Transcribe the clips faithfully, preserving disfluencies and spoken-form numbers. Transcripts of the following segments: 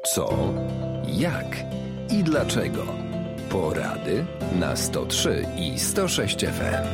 Co, jak i dlaczego. Porady na sto trzy i sto sześć F M.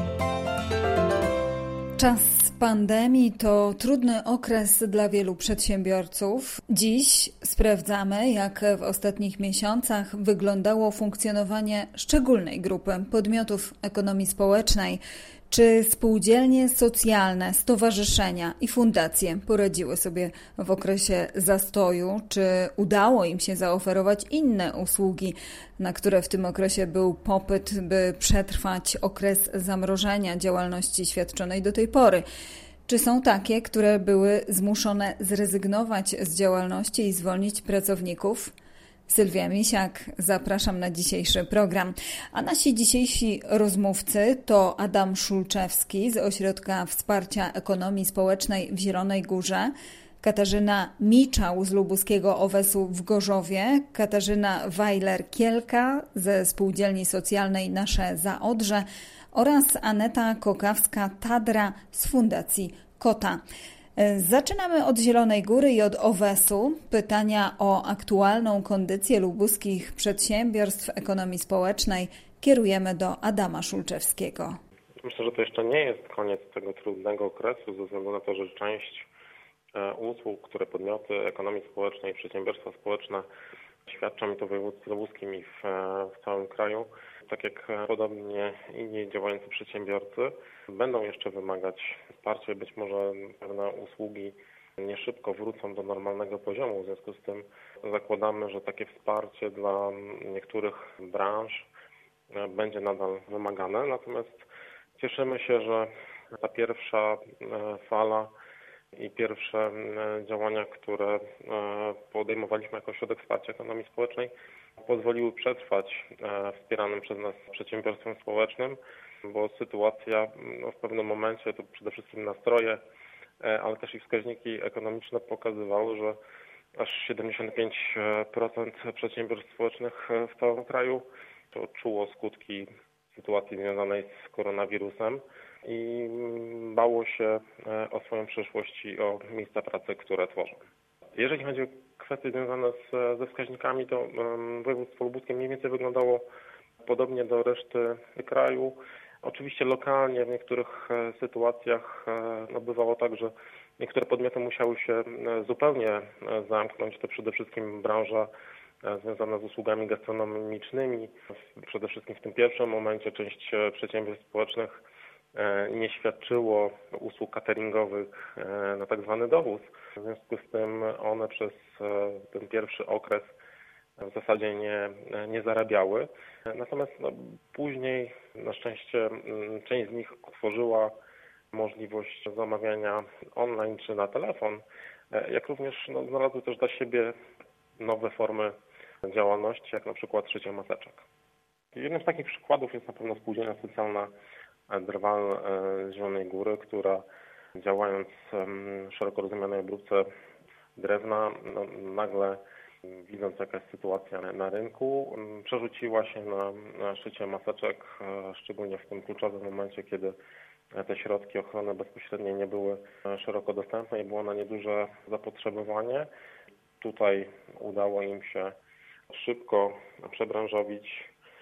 Czas pandemii to trudny okres dla wielu przedsiębiorców. Dziś sprawdzamy, jak w ostatnich miesiącach wyglądało funkcjonowanie szczególnej grupy podmiotów ekonomii społecznej. Czy spółdzielnie socjalne, stowarzyszenia i fundacje poradziły sobie w okresie zastoju? Czy udało im się zaoferować inne usługi, na które w tym okresie był popyt, by przetrwać okres zamrożenia działalności świadczonej do tej pory? Czy są takie, które były zmuszone zrezygnować z działalności i zwolnić pracowników? Sylwia Misiak, zapraszam na dzisiejszy program. A nasi dzisiejsi rozmówcy to Adam Szulczewski z Ośrodka Wsparcia Ekonomii Społecznej w Zielonej Górze, Katarzyna Miczał z lubuskiego Owesu w Gorzowie, Katarzyna Weiler-Kielka ze Spółdzielni Socjalnej Nasze Zaodrze oraz Aneta Kokawska-Tadra z Fundacji Kota. Zaczynamy od Zielonej Góry i od Owesu. Pytania o aktualną kondycję lubuskich przedsiębiorstw ekonomii społecznej kierujemy do Adama Szulczewskiego. Myślę, że to jeszcze nie jest koniec tego trudnego okresu, ze względu na to, że część usług, które podmioty ekonomii społecznej i przedsiębiorstwa społeczne świadczą, i to w województwie lubuskim i w, w całym kraju, tak jak podobnie inni działający przedsiębiorcy, będą jeszcze wymagać wsparcia i być może pewne usługi nie szybko wrócą do normalnego poziomu. W związku z tym zakładamy, że takie wsparcie dla niektórych branż będzie nadal wymagane. Natomiast cieszymy się, że ta pierwsza fala i pierwsze działania, które podejmowaliśmy jako Ośrodek Wsparcia Ekonomii Społecznej, pozwoliły przetrwać wspieranym przez nas przedsiębiorstwom społecznym, bo sytuacja no, w pewnym momencie, to przede wszystkim nastroje, ale też i wskaźniki ekonomiczne pokazywały, że aż siedemdziesiąt pięć procent przedsiębiorstw społecznych w całym kraju to czuło skutki sytuacji związanej z koronawirusem i bało się o swoją przyszłość i o miejsca pracy, które tworzą. Jeżeli chodzi o kwestie związane z, ze wskaźnikami, to województwo lubuskie mniej więcej wyglądało podobnie do reszty kraju. Oczywiście lokalnie w niektórych sytuacjach no, bywało tak, że niektóre podmioty musiały się zupełnie zamknąć. To przede wszystkim branża związana z usługami gastronomicznymi. Przede wszystkim w tym pierwszym momencie część przedsiębiorstw społecznych nie świadczyło usług cateringowych na tak zwany dowóz. W związku z tym one przez ten pierwszy okres w zasadzie nie, nie zarabiały. Natomiast no, później na szczęście część z nich otworzyła możliwość zamawiania online czy na telefon, jak również no, znalazły też dla siebie nowe formy działalności, jak na przykład szycie maseczek. Jednym z takich przykładów jest na pewno spółdzielnia socjalna Drwal z Zielonej Góry, która działając w szeroko rozumianej obróbce drewna, no, nagle widząc jaka jest sytuacja na rynku, przerzuciła się na, na szycie maseczek, szczególnie w tym kluczowym momencie, kiedy te środki ochrony bezpośredniej nie były szeroko dostępne i było na nie duże zapotrzebowanie. Tutaj udało im się szybko przebranżowić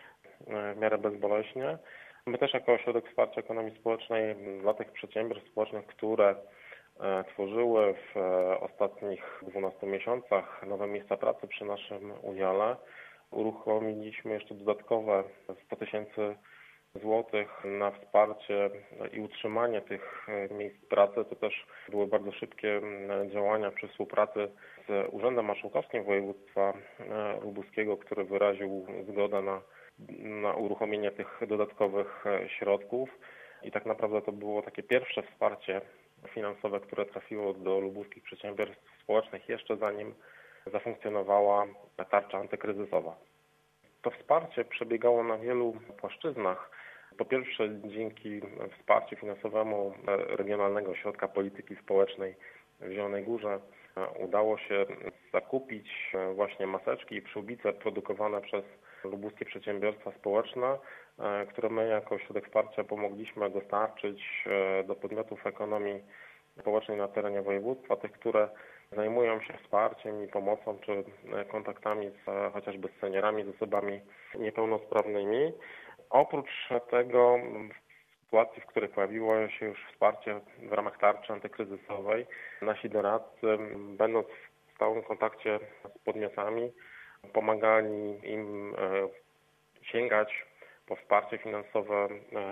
w miarę bezboleśnie. My też jako Ośrodek Wsparcia Ekonomii Społecznej dla tych przedsiębiorstw społecznych, które tworzyły w ostatnich dwunastu miesiącach nowe miejsca pracy przy naszym udziale, uruchomiliśmy jeszcze dodatkowe sto tysięcy złotych na wsparcie i utrzymanie tych miejsc pracy. To też były bardzo szybkie działania przy współpracy z Urzędem Marszałkowskim Województwa Lubuskiego, który wyraził zgodę na, na uruchomienie tych dodatkowych środków. I tak naprawdę to było takie pierwsze wsparcie finansowe, które trafiło do lubuskich przedsiębiorstw społecznych jeszcze zanim zafunkcjonowała tarcza antykryzysowa. To wsparcie przebiegało na wielu płaszczyznach. Po pierwsze dzięki wsparciu finansowemu Regionalnego Ośrodka Polityki Społecznej w Zielonej Górze udało się zakupić właśnie maseczki i przyłbice produkowane przez lubuskie przedsiębiorstwa społeczne, które my jako Ośrodek Wsparcia pomogliśmy dostarczyć do podmiotów ekonomii społecznej na terenie województwa, tych, które zajmują się wsparciem i pomocą czy kontaktami z, chociażby z seniorami, z osobami niepełnosprawnymi. Oprócz tego w sytuacji, w której pojawiło się już wsparcie w ramach tarczy antykryzysowej, nasi doradcy, będąc w stałym kontakcie z podmiotami, pomagali im sięgać po wsparcie finansowe,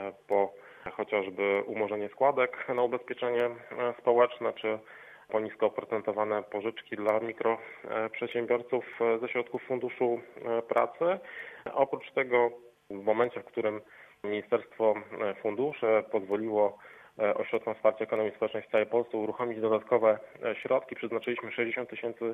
po chociażby umorzenie składek na ubezpieczenie społeczne, czy po nisko oprocentowane pożyczki dla mikroprzedsiębiorców ze środków Funduszu Pracy. Oprócz tego w momencie, w którym Ministerstwo Funduszy pozwoliło ośrodkom wsparcia ekonomii społecznej w całej Polsce uruchomić dodatkowe środki, przeznaczyliśmy sześćdziesiąt tysięcy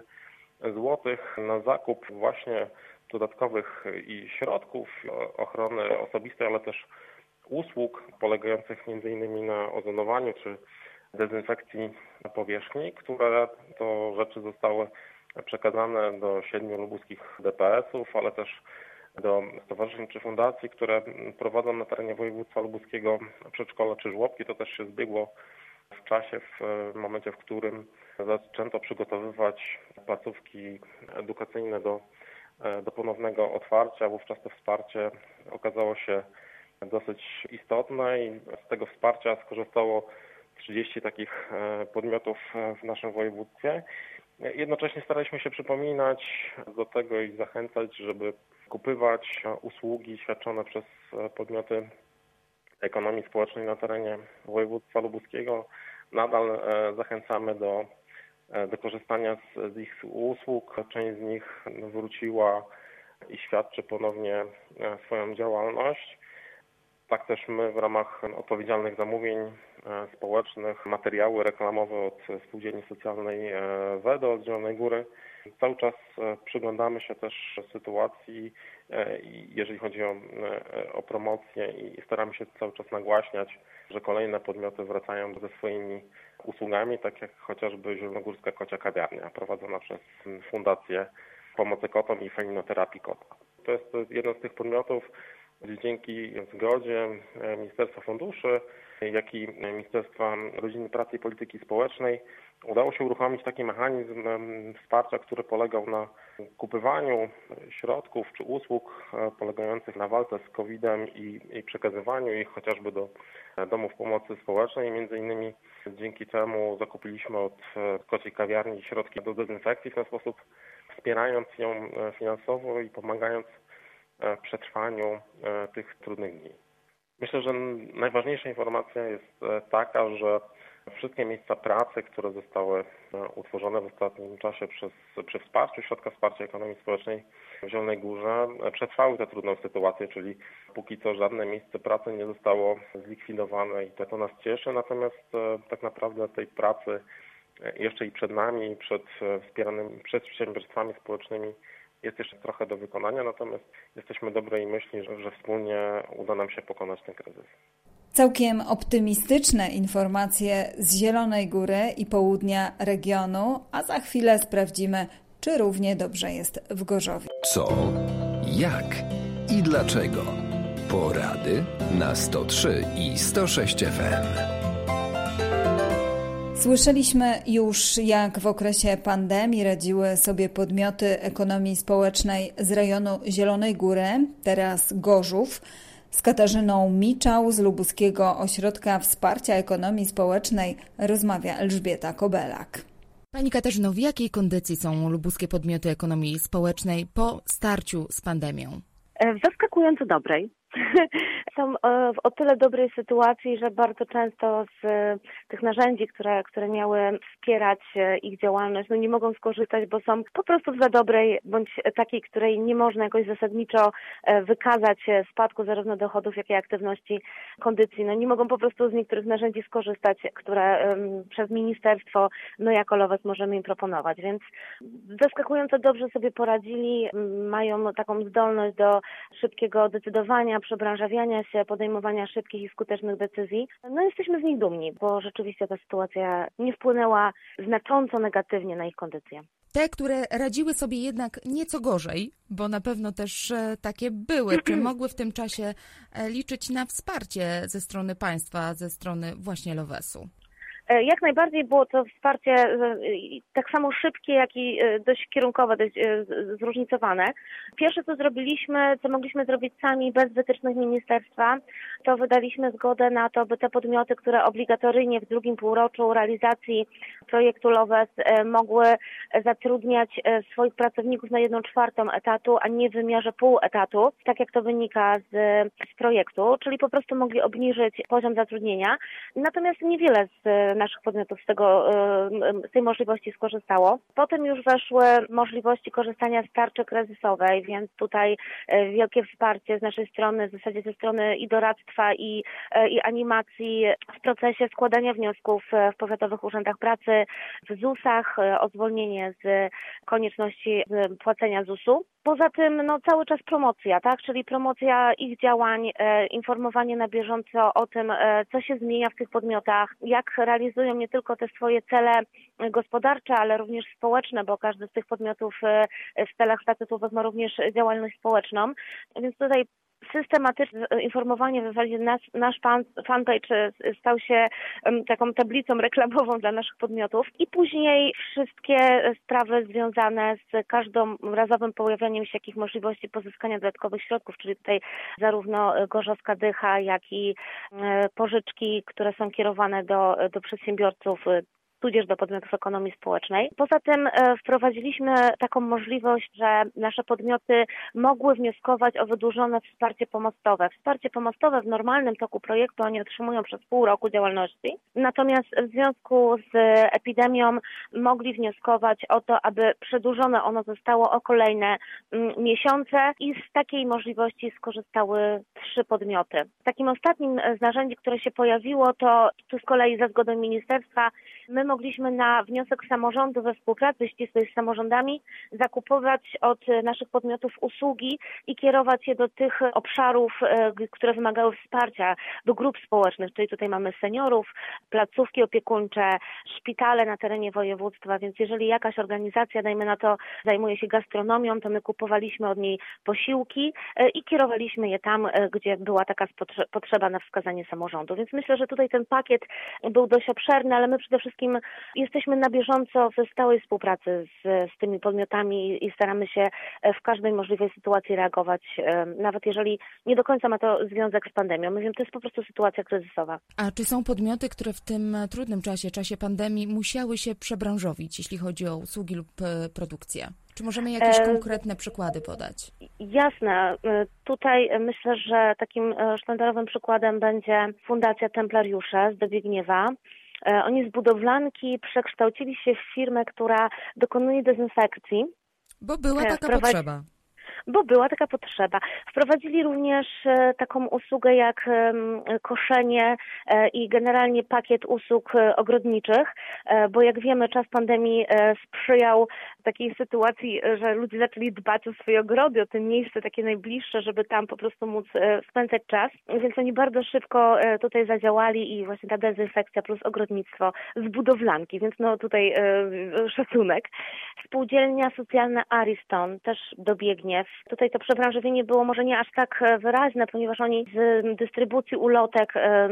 złotych na zakup właśnie dodatkowych i środków ochrony osobistej, ale też usług polegających między innymi na ozonowaniu czy dezynfekcji powierzchni, które to rzeczy zostały przekazane do siedmiu lubuskich D P S-ów, ale też do stowarzyszeń czy fundacji, które prowadzą na terenie województwa lubuskiego przedszkola czy żłobki. To też się zbiegło w czasie, w momencie, w którym zaczęto przygotowywać placówki edukacyjne do, do ponownego otwarcia. Wówczas to wsparcie okazało się dosyć istotne i z tego wsparcia skorzystało trzydzieści takich podmiotów w naszym województwie. Jednocześnie staraliśmy się przypominać do tego i zachęcać, żeby kupywać usługi świadczone przez podmioty ekonomii społecznej na terenie województwa lubuskiego. Nadal zachęcamy do, do korzystania z, z ich usług. Część z nich wróciła i świadczy ponownie swoją działalność. Tak też my w ramach odpowiedzialnych zamówień społecznych, materiały reklamowe od Spółdzielni Socjalnej WEDO z Zielonej Góry. Cały czas przyglądamy się też sytuacji, jeżeli chodzi o, o promocję i staramy się cały czas nagłaśniać, że kolejne podmioty wracają ze swoimi usługami, tak jak chociażby Zielonogórska Kocia Kawiarnia prowadzona przez Fundację Pomocy Kotom i Felinoterapii Kota. To jest jeden z tych podmiotów, gdzie dzięki zgodzie Ministerstwa Funduszy, jak i Ministerstwa Rodziny, Pracy i Polityki Społecznej udało się uruchomić taki mechanizm wsparcia, który polegał na kupywaniu środków czy usług polegających na walce z kowidem i, i przekazywaniu ich chociażby do domów pomocy społecznej. Między innymi dzięki temu zakupiliśmy od Kociej Kawiarni środki do dezynfekcji, w ten sposób wspierając ją finansowo i pomagając w przetrwaniu tych trudnych dni. Myślę, że najważniejsza informacja jest taka, że wszystkie miejsca pracy, które zostały utworzone w ostatnim czasie przez, przy wsparciu Środka Wsparcia Ekonomii Społecznej w Zielonej Górze przetrwały tę trudną sytuację, czyli póki co żadne miejsce pracy nie zostało zlikwidowane i to, to nas cieszy, natomiast tak naprawdę tej pracy jeszcze i przed nami, przed wspieranymi przedsiębiorstwami społecznymi jest jeszcze trochę do wykonania, natomiast jesteśmy dobrej myśli, że, że wspólnie uda nam się pokonać ten kryzys. Całkiem optymistyczne informacje z Zielonej Góry i południa regionu, a za chwilę sprawdzimy, czy równie dobrze jest w Gorzowie. Co, jak i dlaczego? Porady na sto trzy i sto sześć F M. Słyszeliśmy już, jak w okresie pandemii radziły sobie podmioty ekonomii społecznej z rejonu Zielonej Góry, teraz Gorzów. Z Katarzyną Miczał z Lubuskiego Ośrodka Wsparcia Ekonomii Społecznej rozmawia Elżbieta Kobelak. Pani Katarzyno, w jakiej kondycji są lubuskie podmioty ekonomii społecznej po starciu z pandemią? W zaskakująco dobrej. Są w o tyle dobrej sytuacji, że bardzo często z tych narzędzi, które, które miały wspierać ich działalność, no nie mogą skorzystać, bo są po prostu w za dobrej, bądź takiej, której nie można jakoś zasadniczo wykazać spadku zarówno dochodów, jak i aktywności, kondycji. No nie mogą po prostu z niektórych narzędzi skorzystać, które przez ministerstwo, no jako Lowes możemy im proponować. Więc zaskakująco dobrze sobie poradzili, mają taką zdolność do szybkiego decydowania, przebranżawiania się, podejmowania szybkich i skutecznych decyzji. No jesteśmy z nich dumni, bo rzeczywiście ta sytuacja nie wpłynęła znacząco negatywnie na ich kondycję. Te, które radziły sobie jednak nieco gorzej, bo na pewno też takie były, czy mogły w tym czasie liczyć na wsparcie ze strony państwa, ze strony właśnie Lowesu? Jak najbardziej było to wsparcie tak samo szybkie, jak i dość kierunkowe, dość zróżnicowane. Pierwsze, co zrobiliśmy, co mogliśmy zrobić sami bez wytycznych ministerstwa, to wydaliśmy zgodę na to, by te podmioty, które obligatoryjnie w drugim półroczu realizacji projektu LOWES mogły zatrudniać swoich pracowników na jedną czwartą etatu, a nie w wymiarze pół etatu, tak jak to wynika z, z projektu, czyli po prostu mogli obniżyć poziom zatrudnienia. Natomiast niewiele z naszych podmiotów z tego, z tej możliwości skorzystało. Potem już weszły możliwości korzystania z tarczy kryzysowej, więc tutaj wielkie wsparcie z naszej strony, w zasadzie ze strony i doradztwa, i, i animacji w procesie składania wniosków w powiatowych urzędach pracy, w ZUS-ach, o zwolnienie z konieczności płacenia zusu. Poza tym no, cały czas promocja, tak? Czyli promocja ich działań, e, informowanie na bieżąco o tym, e, co się zmienia w tych podmiotach, jak realizują nie tylko te swoje cele gospodarcze, ale również społeczne, bo każdy z tych podmiotów e, w celach statutowych ma również działalność społeczną. Więc tutaj systematyczne informowanie w zasadzie nasz, nasz fan, fanpage stał się taką tablicą reklamową dla naszych podmiotów i później wszystkie sprawy związane z każdorazowym pojawianiem się jakichś możliwości pozyskania dodatkowych środków, czyli tutaj zarówno Gorzowska Dycha, jak i pożyczki, które są kierowane do, do przedsiębiorców, tudzież do podmiotów ekonomii społecznej. Poza tym wprowadziliśmy taką możliwość, że nasze podmioty mogły wnioskować o wydłużone wsparcie pomostowe. Wsparcie pomostowe w normalnym toku projektu oni otrzymują przez pół roku działalności, natomiast w związku z epidemią mogli wnioskować o to, aby przedłużone ono zostało o kolejne miesiące i z takiej możliwości skorzystały trzy podmioty. Takim ostatnim z narzędzi, które się pojawiło, to tu z kolei za zgodą ministerstwa my mogliśmy na wniosek samorządu we współpracy ścisłej z samorządami zakupować od naszych podmiotów usługi i kierować je do tych obszarów, które wymagały wsparcia, do grup społecznych, czyli tutaj mamy seniorów, placówki opiekuńcze, szpitale na terenie województwa, więc jeżeli jakaś organizacja, dajmy na to, zajmuje się gastronomią, to my kupowaliśmy od niej posiłki i kierowaliśmy je tam, gdzie była taka potrzeba na wskazanie samorządu. Więc myślę, że tutaj ten pakiet był dość obszerny, ale my przede wszystkim jesteśmy na bieżąco w stałej współpracy z, z tymi podmiotami i staramy się w każdej możliwej sytuacji reagować, nawet jeżeli nie do końca ma to związek z pandemią. My wiemy, to jest po prostu sytuacja kryzysowa. A czy są podmioty, które w tym trudnym czasie, czasie pandemii musiały się przebranżowić, jeśli chodzi o usługi lub produkcję? Czy możemy jakieś konkretne przykłady podać? Jasne. Tutaj myślę, że takim sztandarowym przykładem będzie Fundacja Templariusze z Dobiegniewa. Oni z budowlanki przekształcili się w firmę, która dokonuje dezynfekcji. Bo była taka Wprowadzi... potrzeba. Bo była taka potrzeba. Wprowadzili również taką usługę jak koszenie i generalnie pakiet usług ogrodniczych, bo jak wiemy, czas pandemii sprzyjał takiej sytuacji, że ludzie zaczęli dbać o swoje ogrody, o te miejsce takie najbliższe, żeby tam po prostu móc spędzać czas. Więc oni bardzo szybko tutaj zadziałali i właśnie ta dezynfekcja plus ogrodnictwo z budowlanki, więc no tutaj szacunek. Spółdzielnia socjalna Ariston też dobiegnie. Tutaj to przebranżowienie było może nie aż tak wyraźne, ponieważ oni z dystrybucji ulotek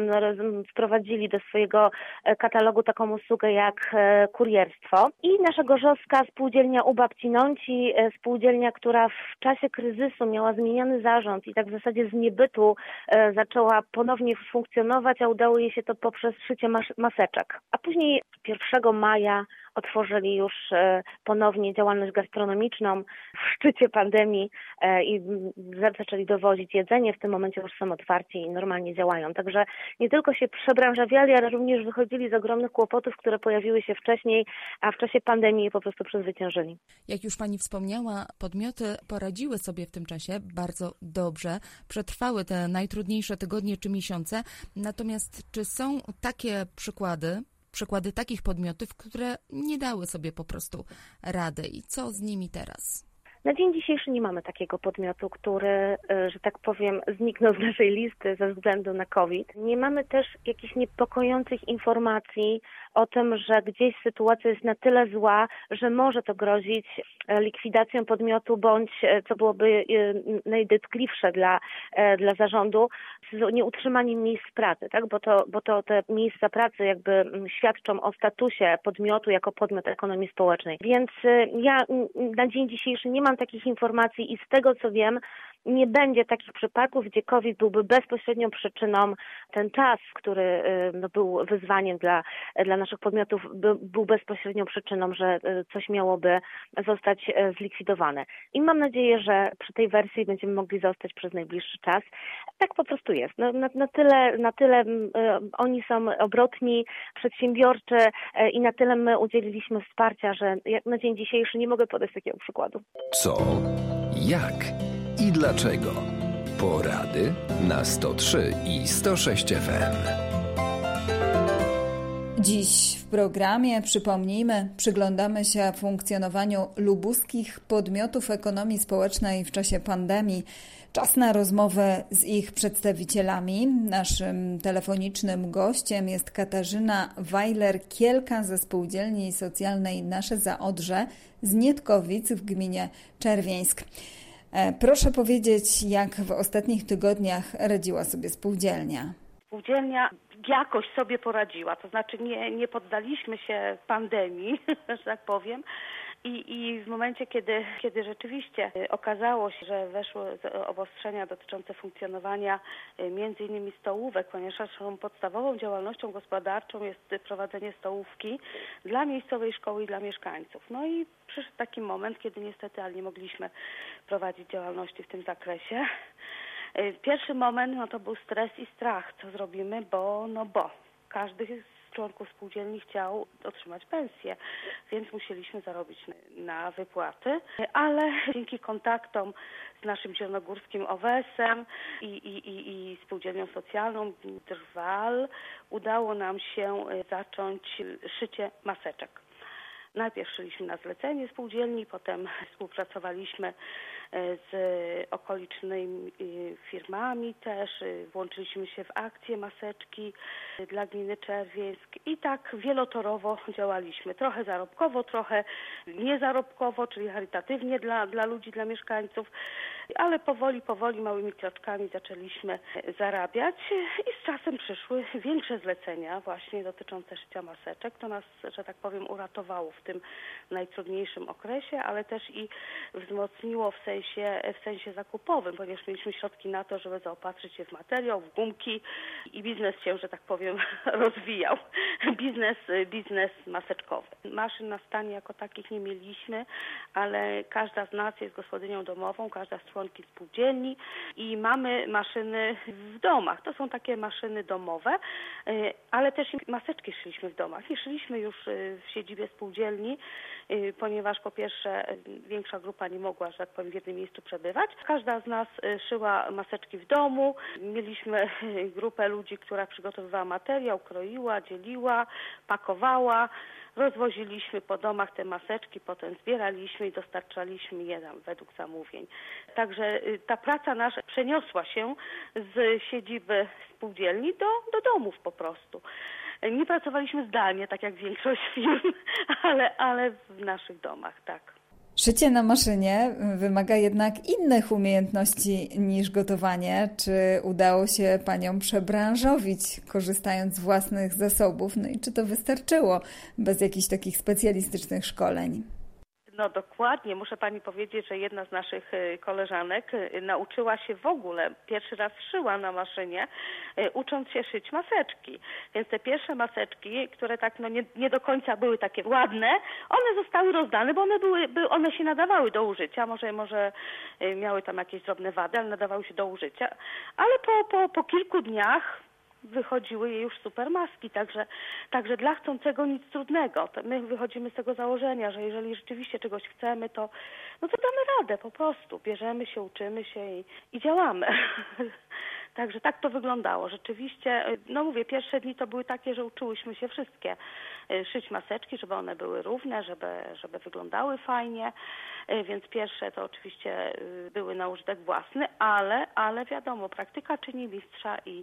wprowadzili do swojego katalogu taką usługę jak kurierstwo. I nasza gorzowska spółdzielnia U Babcinąci, spółdzielnia, która w czasie kryzysu miała zmieniony zarząd i tak w zasadzie z niebytu zaczęła ponownie funkcjonować, a udało jej się to poprzez szycie mas- maseczek. A później pierwszego maja otworzyli już ponownie działalność gastronomiczną w szczycie pandemii i zaczęli dowozić jedzenie. W tym momencie już są otwarci i normalnie działają. Także nie tylko się przebranżawiali, ale również wychodzili z ogromnych kłopotów, które pojawiły się wcześniej, a w czasie pandemii je po prostu przezwyciężyli. Jak już Pani wspomniała, podmioty poradziły sobie w tym czasie bardzo dobrze. Przetrwały te najtrudniejsze tygodnie czy miesiące. Natomiast czy są takie przykłady, Przykłady takich podmiotów, które nie dały sobie po prostu rady i co z nimi teraz? Na dzień dzisiejszy nie mamy takiego podmiotu, który, że tak powiem, zniknął z naszej listy ze względu na COVID. Nie mamy też jakichś niepokojących informacji o tym, że gdzieś sytuacja jest na tyle zła, że może to grozić likwidacją podmiotu bądź, co byłoby najdotkliwsze dla, dla zarządu, z nieutrzymaniem miejsc pracy, tak? Bo to, bo to te miejsca pracy jakby świadczą o statusie podmiotu jako podmiot ekonomii społecznej. Więc ja na dzień dzisiejszy nie mam takich informacji i z tego co wiem, nie będzie takich przypadków, gdzie COVID byłby bezpośrednią przyczyną, ten czas, który no, był wyzwaniem dla, dla naszych podmiotów, by, był bezpośrednią przyczyną, że coś miałoby zostać zlikwidowane. I mam nadzieję, że przy tej wersji będziemy mogli zostać przez najbliższy czas. Tak po prostu jest. No, na, na tyle, na tyle um, oni są obrotni, przedsiębiorczy um, i na tyle my udzieliliśmy wsparcia, że jak na dzień dzisiejszy nie mogę podać takiego przykładu. Co? Jak? I dlaczego? Porady na sto trzy i sto sześć F M. Dziś w programie, przypomnijmy, przyglądamy się funkcjonowaniu lubuskich podmiotów ekonomii społecznej w czasie pandemii. Czas na rozmowę z ich przedstawicielami. Naszym telefonicznym gościem jest Katarzyna Weiler-Kielka ze Spółdzielni Socjalnej Nasze Zaodrze z Nietkowic w gminie Czerwieńsk. Proszę powiedzieć, jak w ostatnich tygodniach radziła sobie spółdzielnia? Spółdzielnia jakoś sobie poradziła, to znaczy nie, nie poddaliśmy się pandemii, że tak powiem. I, I w momencie, kiedy, kiedy rzeczywiście okazało się, że weszły obostrzenia dotyczące funkcjonowania między innymi stołówek, ponieważ naszą podstawową działalnością gospodarczą jest prowadzenie stołówki dla miejscowej szkoły i dla mieszkańców. No i przyszedł taki moment, kiedy niestety ale nie mogliśmy prowadzić działalności w tym zakresie. Pierwszy moment no to był stres i strach, co zrobimy, bo no bo każdy z członków spółdzielni chciał otrzymać pensję, więc musieliśmy zarobić na wypłaty, ale dzięki kontaktom z naszym zielonogórskim O W S em i, i, i, i spółdzielnią socjalną Drwal udało nam się zacząć szycie maseczek. Najpierw szyliśmy na zlecenie spółdzielni, potem współpracowaliśmy z okolicznymi firmami też, włączyliśmy się w akcję maseczki dla gminy Czerwieńsk i tak wielotorowo działaliśmy. Trochę zarobkowo, trochę niezarobkowo, czyli charytatywnie dla, dla ludzi, dla mieszkańców, ale powoli, powoli, małymi kroczkami zaczęliśmy zarabiać i z czasem przyszły większe zlecenia właśnie dotyczące szycia maseczek. To nas, że tak powiem, uratowało w tym najtrudniejszym okresie, ale też i wzmocniło w sensie, w sensie zakupowym, ponieważ mieliśmy środki na to, żeby zaopatrzyć się w materiał, w gumki i biznes się, że tak powiem, rozwijał. Biznes, biznes maseczkowy. Maszyn na stanie jako takich nie mieliśmy, ale każda z nas jest gospodynią domową, każda z członki spółdzielni i mamy maszyny w domach. To są takie maszyny domowe, ale też i maseczki szyliśmy w domach. Nie szyliśmy już w siedzibie spółdzielni, ponieważ po pierwsze większa grupa nie mogła, że tak powiem, w jednym miejscu przebywać. Każda z nas szyła maseczki w domu. Mieliśmy grupę ludzi, która przygotowywała materiał, kroiła, dzieliła, pakowała. Rozwoziliśmy po domach te maseczki, potem zbieraliśmy i dostarczaliśmy je nam według zamówień. Także ta praca nasza przeniosła się z siedziby spółdzielni do, do domów po prostu. Nie pracowaliśmy zdalnie, tak jak większość firm, ale, ale w naszych domach, tak. Szycie na maszynie wymaga jednak innych umiejętności niż gotowanie. Czy udało się Paniom przebranżowić, korzystając z własnych zasobów? No i czy to wystarczyło bez jakichś takich specjalistycznych szkoleń? No dokładnie. Muszę Pani powiedzieć, że jedna z naszych koleżanek nauczyła się w ogóle, pierwszy raz szyła na maszynie, ucząc się szyć maseczki. Więc te pierwsze maseczki, które tak no nie, nie do końca były takie ładne, one zostały rozdane, bo one były, by, one się nadawały do użycia. Może, może miały tam jakieś drobne wady, ale nadawały się do użycia. Ale po, po, po kilku dniach wychodziły jej już super maski, także, także dla chcącego nic trudnego. My wychodzimy z tego założenia, że jeżeli rzeczywiście czegoś chcemy, to, no to damy radę po prostu. Bierzemy się, uczymy się i, i działamy. Także tak to wyglądało. Rzeczywiście, no mówię, pierwsze dni to były takie, że uczyłyśmy się wszystkie szyć maseczki, żeby one były równe, żeby, żeby wyglądały fajnie, więc pierwsze to oczywiście były na użytek własny, ale, ale wiadomo, praktyka czyni mistrza i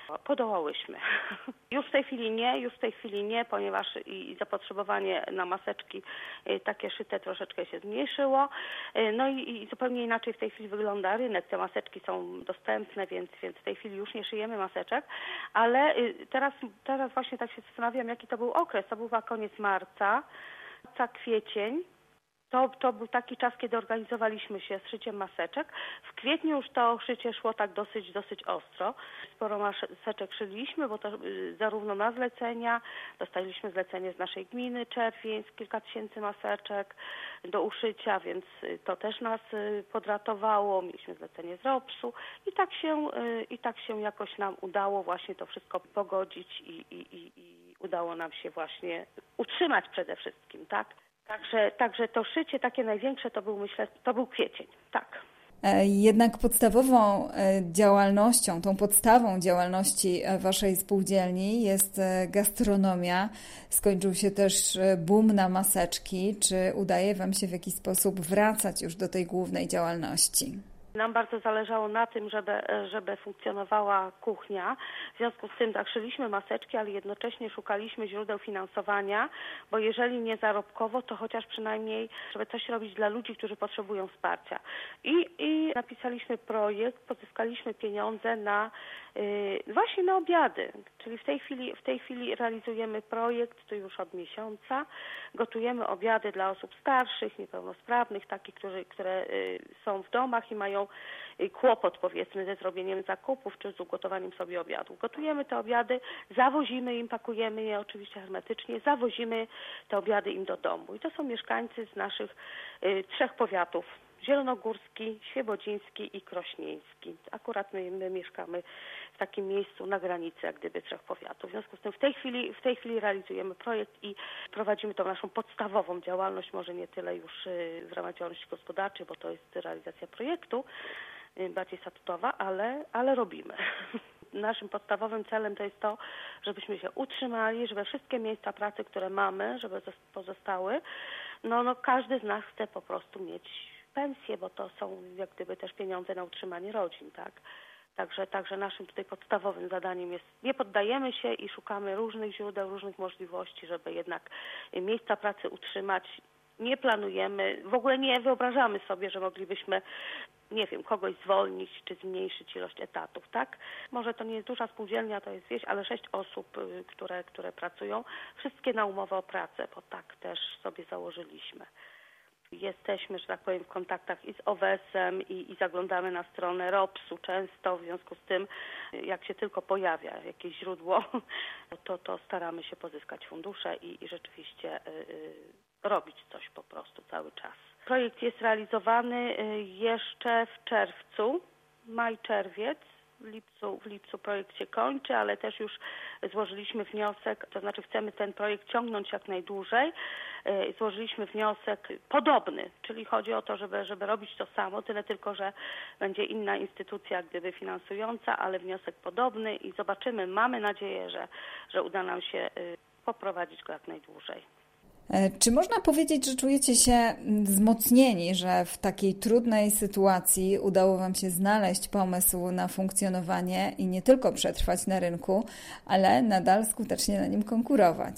Podołałyśmy. Już w tej chwili nie, już w tej chwili nie, ponieważ i zapotrzebowanie na maseczki takie szyte troszeczkę się zmniejszyło. No i, i zupełnie inaczej w tej chwili wygląda rynek. Te maseczki są dostępne, więc, więc w tej chwili już nie szyjemy maseczek, ale teraz, teraz właśnie tak się zastanawiam, jaki to był okres. To był koniec marca, marca, kwiecień. To, to był taki czas, kiedy organizowaliśmy się z szyciem maseczek. W kwietniu już to szycie szło tak dosyć, dosyć ostro. Sporo maseczek szyliśmy, bo to y, zarówno na zlecenia, dostaliśmy zlecenie z naszej gminy Czerwińsk, kilka tysięcy maseczek do uszycia, więc y, to też nas y, podratowało. Mieliśmy zlecenie z ropsu i tak się, y, i tak się jakoś nam udało właśnie to wszystko pogodzić i, i, i, i udało nam się właśnie utrzymać przede wszystkim, tak? Także, także to szycie takie największe to był, myślę, to był kwiecień, tak. Jednak podstawową działalnością, tą podstawą działalności waszej spółdzielni jest gastronomia. Skończył się też boom na maseczki. Czy udaje wam się w jakiś sposób wracać już do tej głównej działalności? Nam bardzo zależało na tym, żeby, żeby funkcjonowała kuchnia. W związku z tym tak szyliśmy maseczki, ale jednocześnie szukaliśmy źródeł finansowania, bo jeżeli nie zarobkowo, to chociaż przynajmniej, żeby coś robić dla ludzi, którzy potrzebują wsparcia. I, i napisaliśmy projekt, pozyskaliśmy pieniądze na yy, właśnie na obiady. Czyli w tej chwili, w tej chwili realizujemy projekt, to już od miesiąca. Gotujemy obiady dla osób starszych, niepełnosprawnych, takich, którzy, które yy, są w domach i mają kłopot, powiedzmy, ze zrobieniem zakupów czy z ugotowaniem sobie obiadu. Gotujemy te obiady, zawozimy im, pakujemy je oczywiście hermetycznie, zawozimy te obiady im do domu. I to są mieszkańcy z naszych y, trzech powiatów. Zielonogórski, Świebodziński i Krośnieński. Akurat my, my mieszkamy w takim miejscu na granicy jak gdyby trzech powiatów. W związku z tym w tej chwili, w tej chwili realizujemy projekt i prowadzimy tą naszą podstawową działalność, może nie tyle już w ramach działalności gospodarczej, bo to jest realizacja projektu, bardziej statutowa, ale, ale robimy. Naszym podstawowym celem to jest to, żebyśmy się utrzymali, żeby wszystkie miejsca pracy, które mamy, żeby pozostały, no, no każdy z nas chce po prostu mieć pensje, bo to są jak gdyby też pieniądze na utrzymanie rodzin, tak? Także, także naszym tutaj podstawowym zadaniem jest, nie poddajemy się i szukamy różnych źródeł, różnych możliwości, żeby jednak miejsca pracy utrzymać. Nie planujemy, w ogóle nie wyobrażamy sobie, że moglibyśmy, nie wiem, kogoś zwolnić czy zmniejszyć ilość etatów, tak? Może to nie jest duża spółdzielnia, to jest wieś, ale sześć osób, które, które pracują, wszystkie na umowę o pracę, bo tak też sobie założyliśmy. Jesteśmy, że tak powiem, w kontaktach i z O W E S-em i, i zaglądamy na stronę ropsu często, w związku z tym, jak się tylko pojawia jakieś źródło, to, to staramy się pozyskać fundusze i, i rzeczywiście y, y, robić coś po prostu cały czas. Projekt jest realizowany jeszcze w czerwcu, maj, czerwiec. W lipcu, w lipcu projekt się kończy, ale też już złożyliśmy wniosek, to znaczy chcemy ten projekt ciągnąć jak najdłużej. Złożyliśmy wniosek podobny, czyli chodzi o to, żeby, żeby robić to samo, tyle tylko, że będzie inna instytucja jak gdyby finansująca, ale wniosek podobny i zobaczymy, mamy nadzieję, że, że uda nam się poprowadzić go jak najdłużej. Czy można powiedzieć, że czujecie się wzmocnieni, że w takiej trudnej sytuacji udało wam się znaleźć pomysł na funkcjonowanie i nie tylko przetrwać na rynku, ale nadal skutecznie na nim konkurować?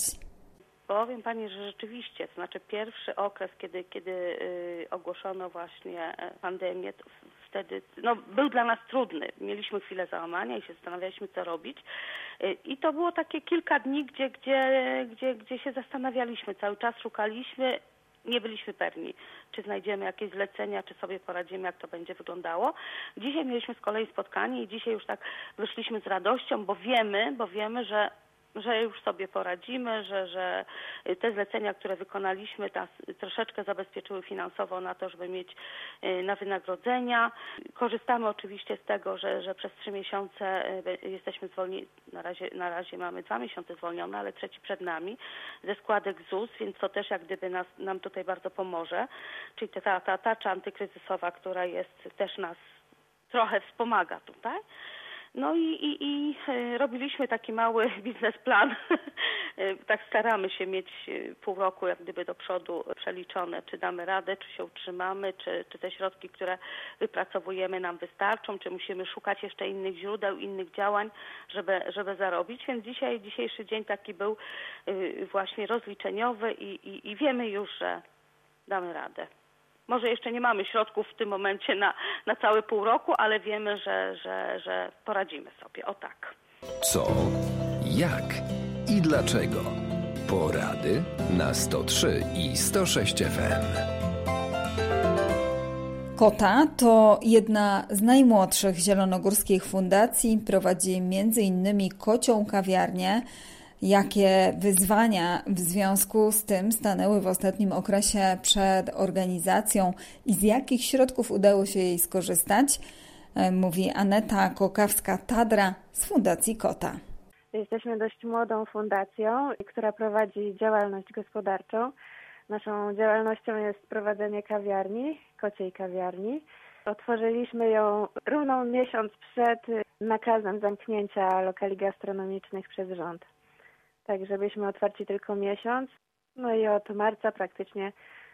Powiem Pani, że rzeczywiście, to znaczy pierwszy okres, kiedy, kiedy y, ogłoszono właśnie pandemię, to wtedy no, był dla nas trudny. Mieliśmy chwilę załamania i się zastanawialiśmy, co robić. Y, I to było takie kilka dni, gdzie, gdzie, gdzie, gdzie się zastanawialiśmy, cały czas szukaliśmy, nie byliśmy pewni, czy znajdziemy jakieś zlecenia, czy sobie poradzimy, jak to będzie wyglądało. Dzisiaj mieliśmy z kolei spotkanie i dzisiaj już tak wyszliśmy z radością, bo wiemy, bo wiemy, że że już sobie poradzimy, że, że te zlecenia, które wykonaliśmy, nas troszeczkę zabezpieczyły finansowo na to, żeby mieć na wynagrodzenia. Korzystamy oczywiście z tego, że, że przez trzy miesiące jesteśmy zwolnieni, na razie, na razie mamy dwa miesiące zwolnione, ale trzeci przed nami, ze składek Z U S, więc to też jak gdyby nas, nam tutaj bardzo pomoże. Czyli ta, ta tarcza antykryzysowa, która jest, też nas trochę wspomaga tutaj. No i, i, i robiliśmy taki mały biznesplan. Tak staramy się mieć pół roku jak gdyby do przodu przeliczone, czy damy radę, czy się utrzymamy, czy, czy te środki, które wypracowujemy, nam wystarczą, czy musimy szukać jeszcze innych źródeł, innych działań, żeby, żeby zarobić. Więc dzisiaj, dzisiejszy dzień taki był właśnie rozliczeniowy i, i, i wiemy już, że damy radę. Może jeszcze nie mamy środków w tym momencie na, na całe pół roku, ale wiemy, że, że, że poradzimy sobie. O tak. Co, jak i dlaczego? Porady na sto trzy i sto sześć F M. Kota to jedna z najmłodszych zielonogórskich fundacji. Prowadzi między innymi kocią kawiarnię. Jakie wyzwania w związku z tym stanęły w ostatnim okresie przed organizacją i z jakich środków udało się jej skorzystać, mówi Aneta Kokawska-Tadra z Fundacji Kota. Jesteśmy dość młodą fundacją, która prowadzi działalność gospodarczą. Naszą działalnością jest prowadzenie kawiarni, kociej kawiarni. Otworzyliśmy ją równo miesiąc przed nakazem zamknięcia lokali gastronomicznych przez rząd. Także byliśmy otwarci tylko miesiąc, no i od marca praktycznie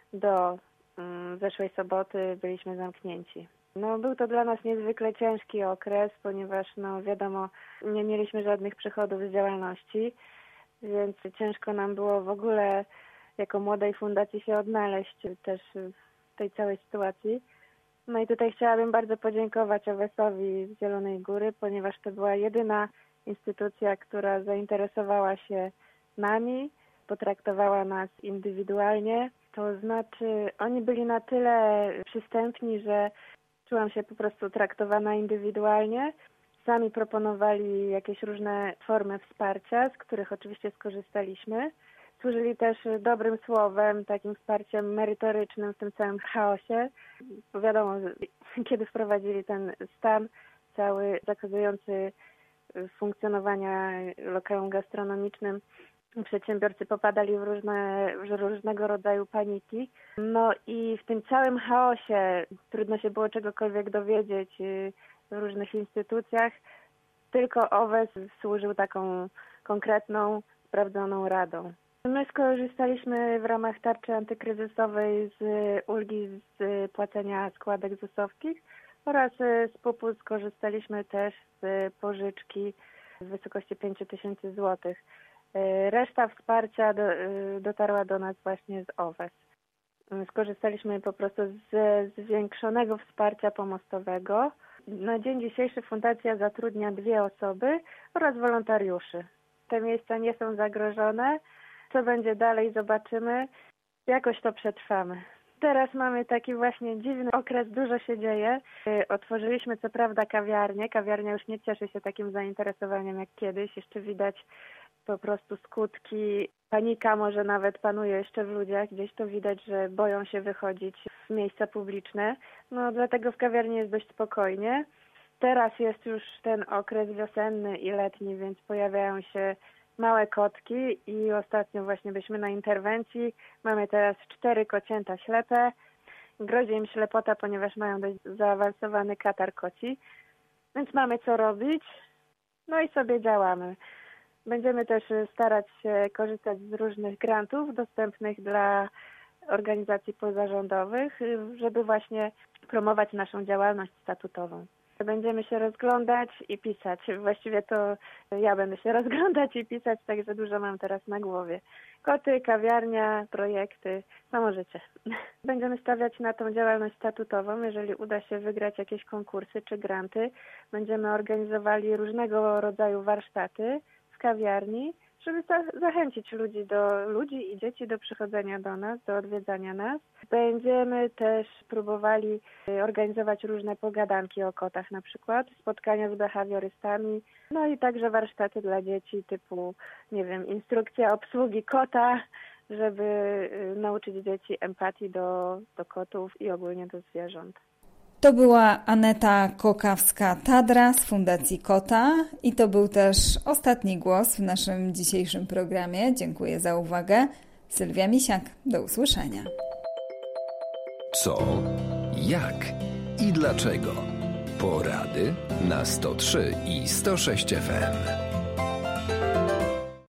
do um, zeszłej soboty byliśmy zamknięci. No był to dla nas niezwykle ciężki okres, ponieważ no wiadomo, nie mieliśmy żadnych przychodów z działalności, więc ciężko nam było w ogóle jako młodej fundacji się odnaleźć też w tej całej sytuacji. No i tutaj chciałabym bardzo podziękować Owesowi z Zielonej Góry, ponieważ to była jedyna instytucja, która zainteresowała się nami, potraktowała nas indywidualnie. To znaczy, oni byli na tyle przystępni, że czułam się po prostu traktowana indywidualnie. Sami proponowali jakieś różne formy wsparcia, z których oczywiście skorzystaliśmy. Służyli też dobrym słowem, takim wsparciem merytorycznym w tym całym chaosie. Bo wiadomo, kiedy wprowadzili ten stan cały zakazujący funkcjonowania lokalom gastronomicznym, przedsiębiorcy popadali w, różne, w różnego rodzaju paniki. No i w tym całym chaosie trudno się było czegokolwiek dowiedzieć w różnych instytucjach. Tylko Owes służył taką konkretną, sprawdzoną radą. My skorzystaliśmy w ramach tarczy antykryzysowej z ulgi z płacenia składek zusowskich oraz z P U P-u skorzystaliśmy też z pożyczki w wysokości pięć tysięcy złotych. Reszta wsparcia do, dotarła do nas właśnie z Owes. Skorzystaliśmy po prostu z zwiększonego wsparcia pomostowego. Na dzień dzisiejszy fundacja zatrudnia dwie osoby oraz wolontariuszy. Te miejsca nie są zagrożone. Co będzie dalej, zobaczymy. Jakoś to przetrwamy. Teraz mamy taki właśnie dziwny okres, dużo się dzieje. Otworzyliśmy co prawda kawiarnię. Kawiarnia już nie cieszy się takim zainteresowaniem jak kiedyś. Jeszcze widać po prostu skutki. Panika może nawet panuje jeszcze w ludziach. Gdzieś to widać, że boją się wychodzić w miejsca publiczne. No dlatego w kawiarni jest dość spokojnie. Teraz jest już ten okres wiosenny i letni, więc pojawiają się małe kotki i ostatnio właśnie byliśmy na interwencji. Mamy teraz cztery kocięta ślepe. Grozi im ślepota, ponieważ mają dość zaawansowany katar koci. Więc mamy co robić. No i sobie działamy. Będziemy też starać się korzystać z różnych grantów dostępnych dla organizacji pozarządowych, żeby właśnie promować naszą działalność statutową. Będziemy się rozglądać i pisać. Właściwie to ja będę się rozglądać i pisać, także dużo mam teraz na głowie. Koty, kawiarnia, projekty, samo życie. Będziemy stawiać na tą działalność statutową. Jeżeli uda się wygrać jakieś konkursy czy granty, będziemy organizowali różnego rodzaju warsztaty w kawiarni, żeby zachęcić ludzi do ludzi i dzieci do przychodzenia do nas, do odwiedzania nas. Będziemy też próbowali organizować różne pogadanki o kotach, na przykład spotkania z behawiorystami, no i także warsztaty dla dzieci typu, nie wiem, instrukcja obsługi kota, żeby nauczyć dzieci empatii do, do kotów i ogólnie do zwierząt. To była Aneta Kokawska-Tadra z Fundacji Kota i to był też ostatni głos w naszym dzisiejszym programie. Dziękuję za uwagę. Sylwia Misiak, do usłyszenia. Co, jak i dlaczego? Porady na sto trzy i sto sześć F M.